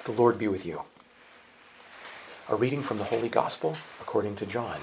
The Lord be with you. A reading from the Holy Gospel according to John.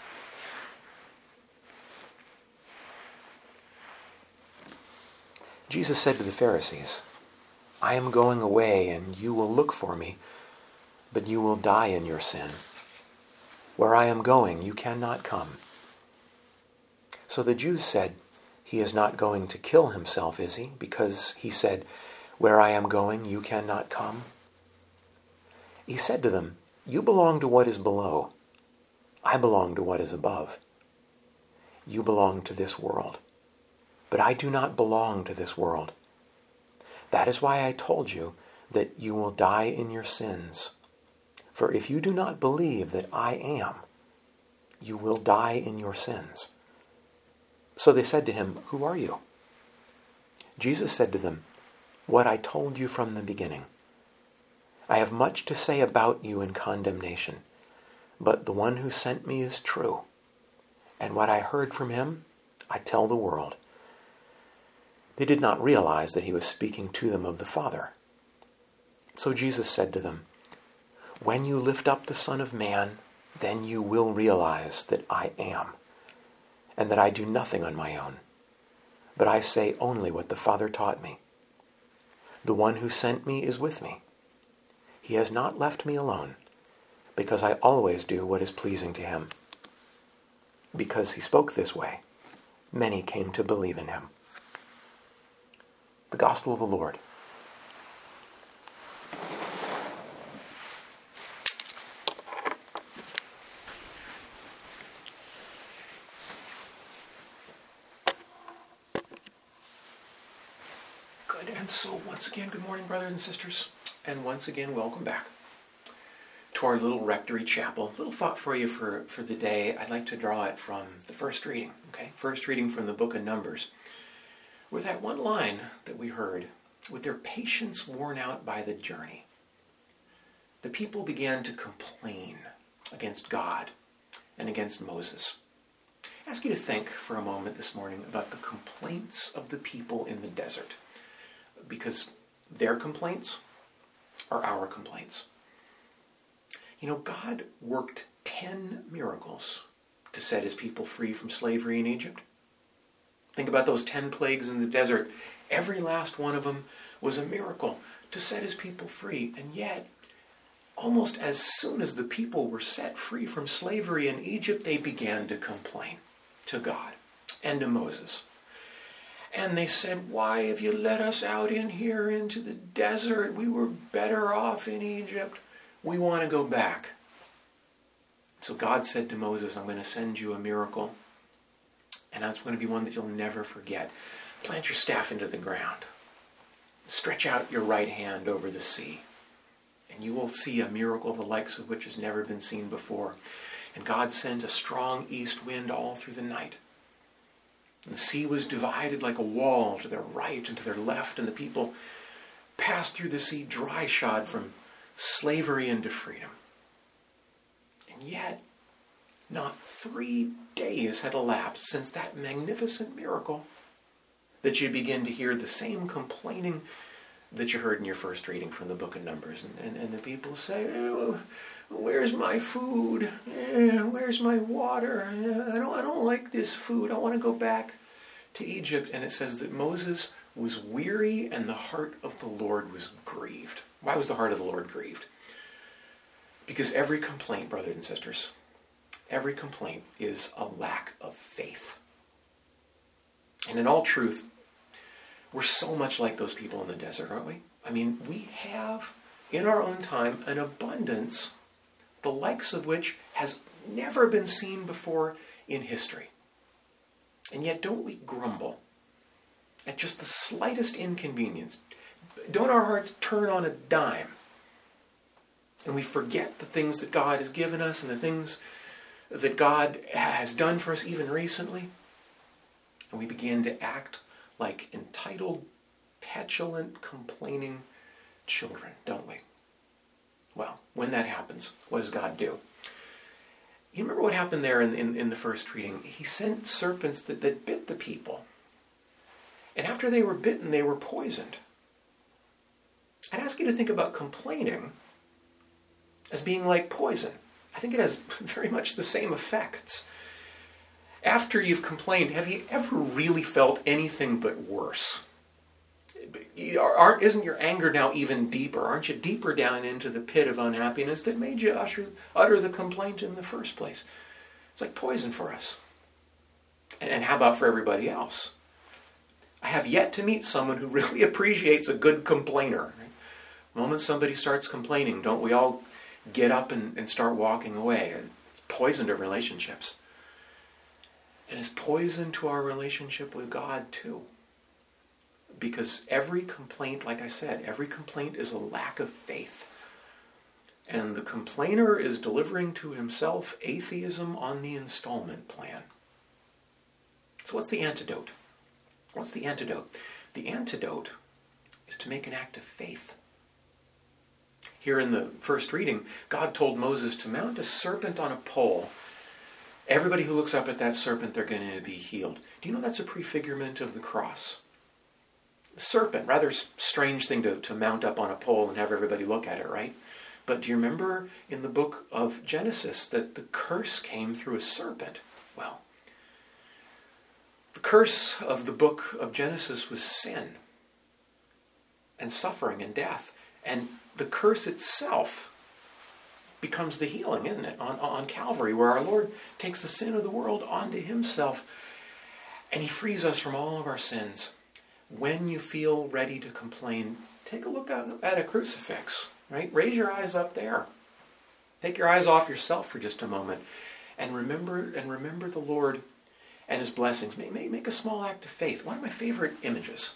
Jesus said to the Pharisees, "I am going away, and you will look for me, but you will die in your sin. Where I am going, you cannot come." So the Jews said, "He is not going to kill himself, is he? Because he said, 'Where I am going, you cannot come'?" He said to them, "You belong to what is below. I belong to what is above. You belong to this world, but I do not belong to this world. That is why I told you that you will die in your sins. For if you do not believe that I am, you will die in your sins." So they said to him, "Who are you?" Jesus said to them, "What I told you from the beginning. I have much to say about you in condemnation, but the one who sent me is true, and what I heard from him, I tell the world." They did not realize that he was speaking to them of the Father. So Jesus said to them, "When you lift up the Son of Man, then you will realize that I am, and that I do nothing on my own, but I say only what the Father taught me. The one who sent me is with me. He has not left me alone, because I always do what is pleasing to him." Because he spoke this way, many came to believe in him. The Gospel of the Lord. Good, and so once again, good morning, brothers and sisters. And once again, welcome back to our little rectory chapel. Little thought for you for the day. I'd like to draw it from the first reading, okay? First reading from the book of Numbers. With that one line that we heard, "With their patience worn out by the journey," the people began to complain against God and against Moses. I ask you to think for a moment this morning about the complaints of the people in the desert, because their complaints are our complaints. You know, God worked 10 miracles to set his people free from slavery in Egypt. Think about those 10 plagues in the desert. Every last one of them was a miracle to set his people free. And yet, almost as soon as the people were set free from slavery in Egypt, they began to complain to God and to Moses. And they said, "Why have you let us out in here into the desert? We were better off in Egypt. We want to go back." So God said to Moses, "I'm going to send you a miracle. And that's going to be one that you'll never forget. Plant your staff into the ground. Stretch out your right hand over the sea. And you will see a miracle the likes of which has never been seen before." And God sent a strong east wind all through the night. And the sea was divided like a wall to their right and to their left, and the people passed through the sea dry-shod from slavery into freedom. And yet, not 3 days had elapsed since that magnificent miracle that you begin to hear the same complaining that you heard in your first reading from the book of Numbers. And the people say, "Where's my food? Where's my water? I don't like this food. I want to go back to Egypt." And it says that Moses was weary and the heart of the Lord was grieved. Why was the heart of the Lord grieved? Because every complaint, brothers and sisters, every complaint is a lack of faith. And in all truth, we're so much like those people in the desert, aren't we? I mean, we have in our own time an abundance, the likes of which has never been seen before in history. And yet don't we grumble at just the slightest inconvenience? Don't our hearts turn on a dime and we forget the things that God has given us and the things that God has done for us even recently? And we begin to act like entitled, petulant, complaining children, don't we? Well, when that happens, what does God do? You remember what happened there in the first reading? He sent serpents that bit the people. And after they were bitten, they were poisoned. I'd ask you to think about complaining as being like poison. I think it has very much the same effects. After you've complained, have you ever really felt anything but worse? Isn't your anger now even deeper? Aren't you deeper down into the pit of unhappiness that made you utter the complaint in the first place? It's like poison for us. And how about for everybody else? I have yet to meet someone who really appreciates a good complainer. The moment somebody starts complaining, don't we all get up and start walking away? It's poison to relationships. And it's poison to our relationship with God too. Because every complaint, like I said, every complaint is a lack of faith. And the complainer is delivering to himself atheism on the installment plan. So what's the antidote? What's the antidote? The antidote is to make an act of faith. Here in the first reading, God told Moses to mount a serpent on a pole. Everybody who looks up at that serpent, they're going to be healed. Do you know that's a prefigurement of the cross? The serpent, rather strange thing to mount up on a pole and have everybody look at it, right? But do you remember in the book of Genesis that the curse came through a serpent? Well, the curse of the book of Genesis was sin and suffering and death. And the curse itself becomes the healing, isn't it? On Calvary, where our Lord takes the sin of the world onto himself and he frees us from all of our sins. When you feel ready to complain, take a look at a crucifix, right? Raise your eyes up there. Take your eyes off yourself for just a moment and remember the Lord and his blessings. Make a small act of faith. One of my favorite images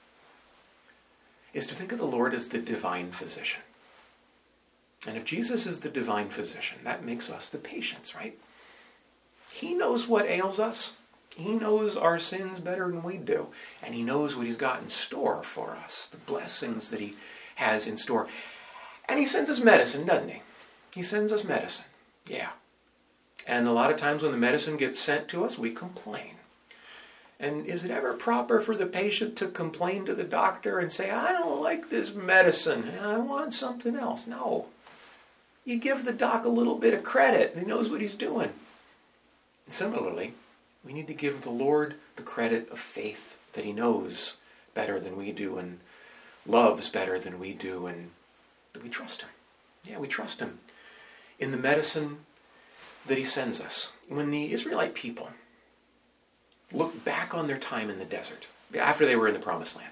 is to think of the Lord as the divine physician. And if Jesus is the divine physician, that makes us the patients, right? He knows what ails us. He knows our sins better than we do. And he knows what he's got in store for us, the blessings that he has in store. And he sends us medicine, doesn't he? He sends us medicine. Yeah. And a lot of times when the medicine gets sent to us, we complain. And is it ever proper for the patient to complain to the doctor and say, I don't like this medicine, I want something else? No. You give the doc a little bit of credit. He knows what he's doing. And similarly, we need to give the Lord the credit of faith that he knows better than we do and loves better than we do, and that we trust him. Yeah, we trust him in the medicine that he sends us. When the Israelite people looked back on their time in the desert, after they were in the Promised Land,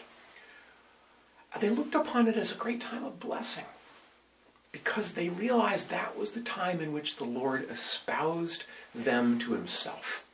they looked upon it as a great time of blessing because they realized that was the time in which the Lord espoused them to himself.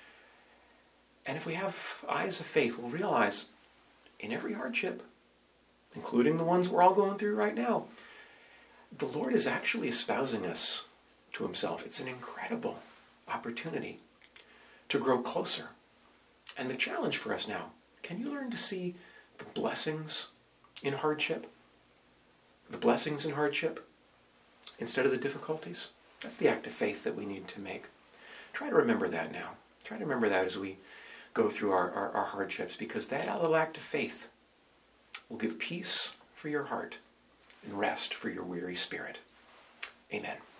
And if we have eyes of faith, we'll realize in every hardship, including the ones we're all going through right now, the Lord is actually espousing us to himself. It's an incredible opportunity to grow closer. And the challenge for us now, can you learn to see the blessings in hardship? The blessings in hardship instead of the difficulties? That's the act of faith that we need to make. Try to remember that now. Try to remember that as we go through our hardships, because that little act of faith will give peace for your heart and rest for your weary spirit. Amen.